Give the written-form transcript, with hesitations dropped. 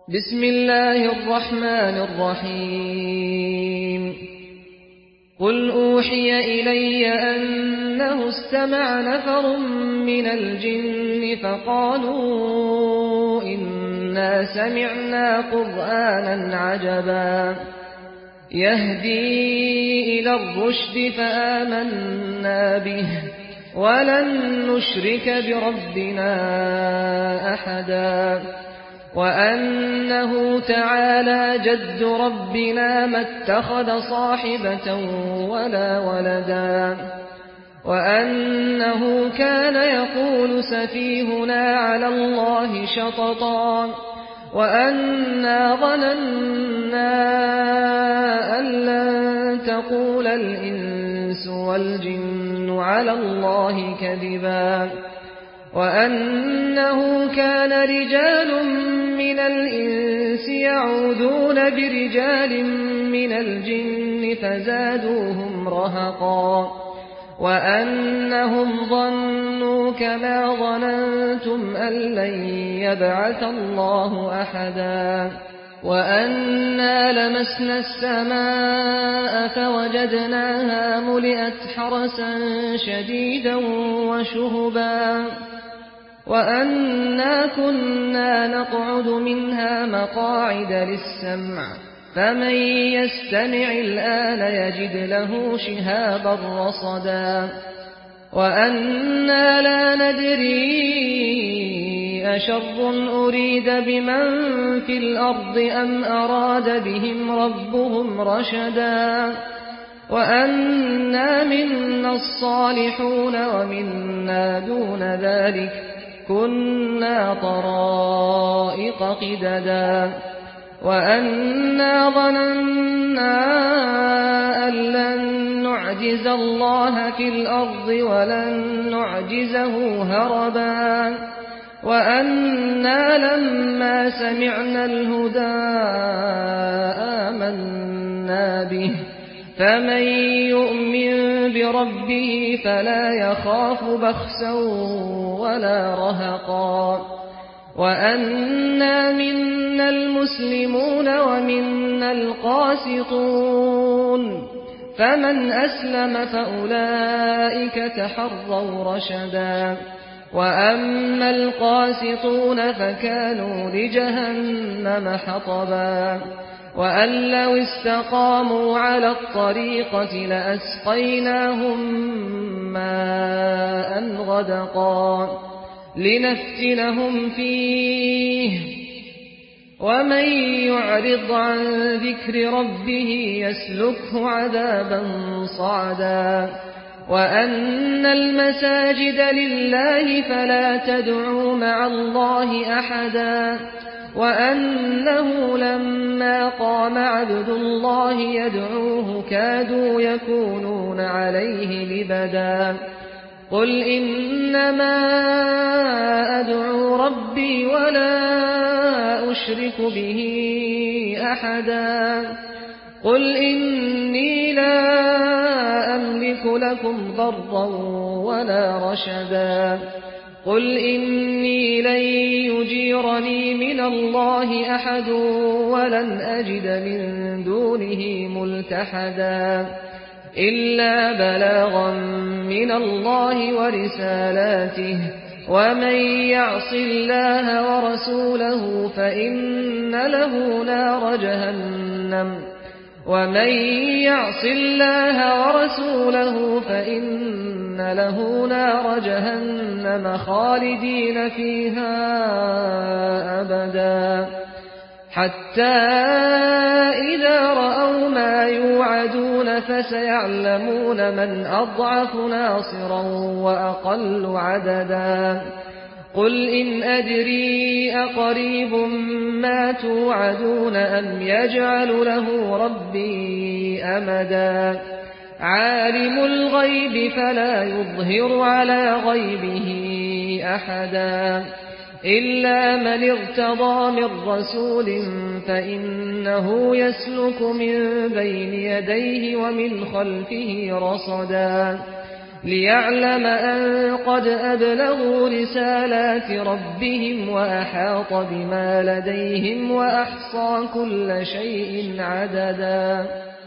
بسم الله الرحمن الرحيم قل أوحي إلي أنه استمع نفر من الجن فقالوا إنا سمعنا قرآنا عجبا يهدي إلى الرشد فآمنا به ولن نشرك بربنا أحدا وأنه تعالى جد ربنا ما اتخذ صاحبة ولا ولدا وأنه كان يقول سفيهنا على الله شططا وأنا ظننا أن لن تقول الإنس والجن على الله كذبا وأنه كان رجال من الإنس يعوذون برجال من الجن فزادوهم رهقا وأنهم ظنوا كما ظننتم أن لن يبعث الله أحدا وأنا لمسنا السماء فوجدناها ملئت حرسا شديدا وشهبا وأنا كنا نقعد منها مقاعد للسمع فمن يستمع الآن يجد له شهابا رصدا وأنا لا ندري أشر أريد بمن في الأرض أم أراد بهم ربهم رشدا وأنا منا الصالحون ومنا دون ذلك كنا طرائق قددا وأنا ظننا أن لن نعجز الله في الأرض ولن نعجزه هربا وأنا لما سمعنا الهدى آمنا به فمن يؤمن بربه فلا يخاف بخسا ولا رهقا وأنا منا المسلمون ومنا القاسطون فمن أسلم فأولئك تحروا رشدا وأما القاسطون فكانوا لجهنم حطبا وأن لو استقاموا على الطريقة لأسقيناهم ماء غدقا لنفتنهم فيه ومن يعرض عن ذكر ربه يسلكه عذابا صعدا وأن المساجد لله فلا تدعوا مع الله أحدا وأنه لما قام عبد الله يدعوه كادوا يكونون عليه لبدا قل إنما أدعو ربي ولا أشرك به أحدا قل إني لا أملك لكم ضرا ولا رشدا قل إني لن يجيرني من الله أحد ولن أجد من دونه ملتحدا إلا بلاغا من الله ورسالاته ومن يعص الله ورسوله فإن له نار جهنم ومن يعص الله ورسوله فإن له نار جهنم خالدين فيها أبدا حتى إذا رأوا ما يوعدون فسيعلمون من أضعف ناصرا وأقل عددا قل إن أدري أقريب ما توعدون أم يجعل له ربي أمدا عالم الغيب فلا يظهر على غيبه أحدا إلا من ارتضى من رسول فإنه يسلك من بين يديه ومن خلفه رصدا لِيَعْلَمَ أَن قَدْ أَبْلَغُوا رِسَالَاتِ رَبِّهِمْ وَأَحَاطَ بِمَا لَدَيْهِمْ وَأَحْصَىٰ كُلَّ شَيْءٍ عَدَدًا